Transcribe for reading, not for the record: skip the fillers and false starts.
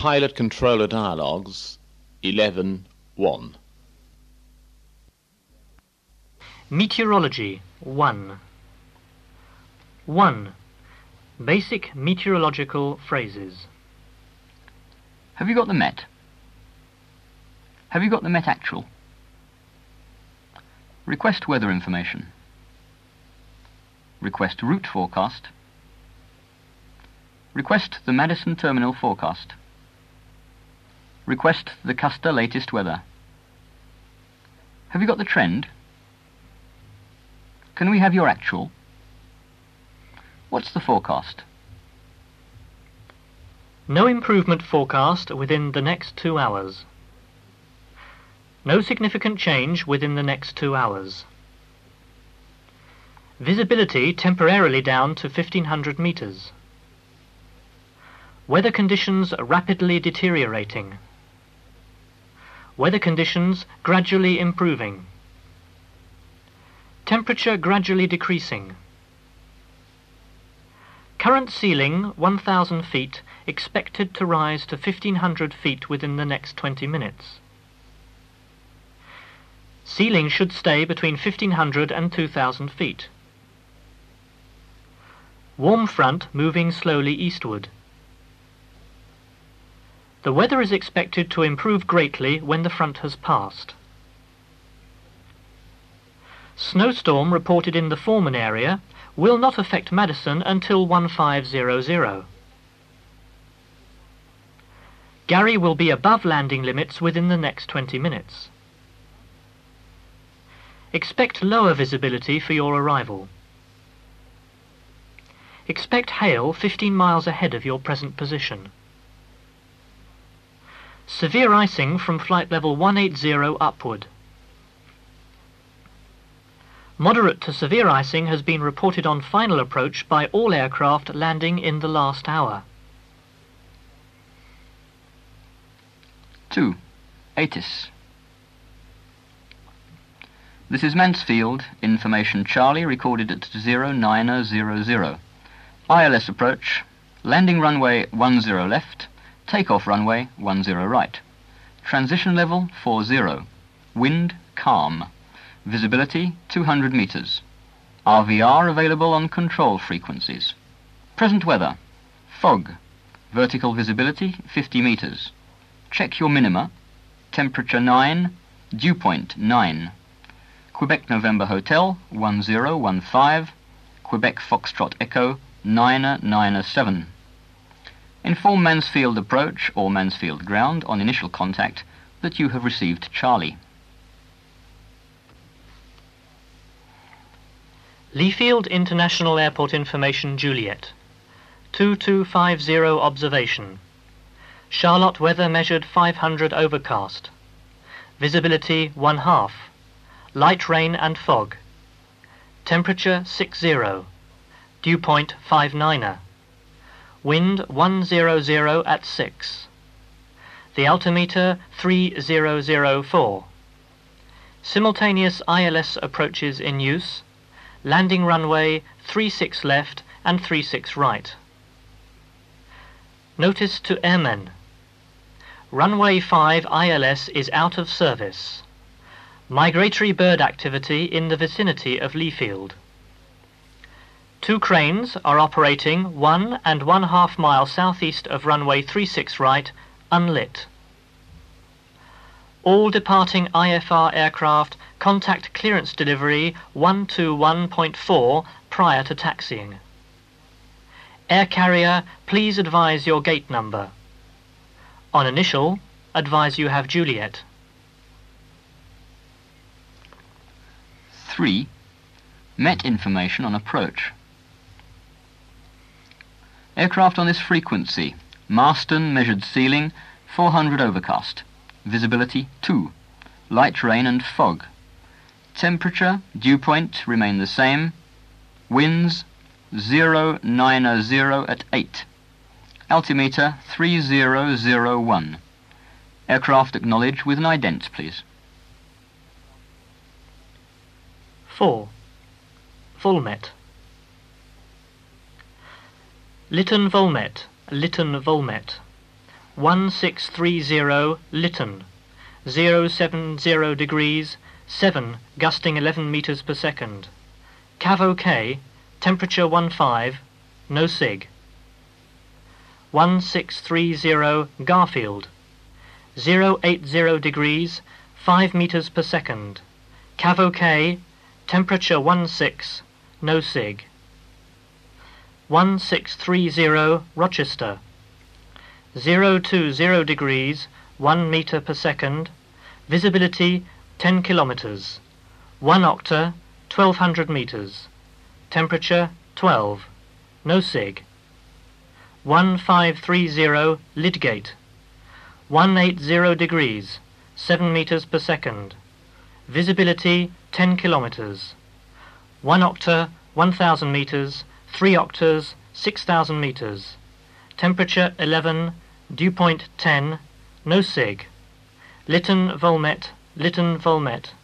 Pilot-Controller Dialogues 11.1. Meteorology 1. 1. Basic meteorological phrases. Have you got the Met? Have you got the Met Actual? Request weather information. Request route forecast. Request the Madison Terminal forecast. Request the Custer latest weather. Have you got the trend? Can we have your actual? What's the forecast? No improvement forecast within the next 2 hours. No significant change within the next 2 hours. Visibility temporarily down to 1,500 meters. Weather conditions rapidly deteriorating. Weather conditions gradually improving. Temperature gradually decreasing. Current ceiling 1,000 feet, expected to rise to 1,500 feet within the next 20 minutes. Ceiling should stay between 1,500 and 2,000 feet. Warm front moving slowly eastward. The weather is expected to improve greatly when the front has passed. Snowstorm reported in the Foreman area will not affect Madison until 1500. Gary will be above landing limits within the next 20 minutes. Expect lower visibility for your arrival. Expect hail 15 miles ahead of your present position. Severe icing from flight level 180 upward. Moderate to severe icing has been reported on final approach by all aircraft landing in the last hour. 2. ATIS. This is Mansfield, information Charlie, recorded at 0900. ILS approach, landing runway 10 left, takeoff runway 10 right. Transition level 40. Wind calm. Visibility 200 meters. RVR available on control frequencies. Present weather. Fog. Vertical visibility 50 meters. Check your minima. Temperature 9. Dew point 9. Quebec November Hotel 1015. Quebec Foxtrot Echo 997. Inform Mansfield approach or Mansfield ground on initial contact that you have received Charlie. Leafield International Airport information Juliet. 2250 observation. Charlotte weather measured 500 overcast. Visibility 1/2. Light rain and fog. Temperature 60. Dew point 59. Wind 100 at 6. The altimeter 3004. Simultaneous ILS approaches in use. Landing runway 36 left and 36 right. Notice to airmen. Runway 5 ILS is out of service. Migratory bird activity in the vicinity of Leafield. 2 cranes are operating 1 1/2 mile southeast of runway 36 right, unlit. All departing IFR aircraft contact clearance delivery 121.4 prior to taxiing. Air carrier, please advise your gate number. On initial, advise you have Juliet. 3. Met information on approach. Aircraft on this frequency. Marston measured ceiling 400 overcast. Visibility 2. Light rain and fog. Temperature, dew point remain the same. Winds 090 at 8. Altimeter 3001. Aircraft acknowledge with an ident, please. 4. Volmet. Lytton Volmet, Lytton Volmet. 1630 Lytton, 070 degrees, 7, gusting 11 meters per second. Cav OK, temperature 15, no sig. 1630 Garfield, 080 degrees, 5 meters per second. Cav OK, temperature 16, no sig. 1630 Rochester, 020 degrees, 1 meter per second. Visibility 10 kilometers. 1 octa, 1200 meters. Temperature 12, no sig. 1530 Lydgate, 180 degrees, 7 meters per second. Visibility 10 kilometers. 1 octa, 1000 meters. 3 octas, 6000 meters. Temperature 11, dew point 10, no sig. Lytton Volmet, Lytton Volmet.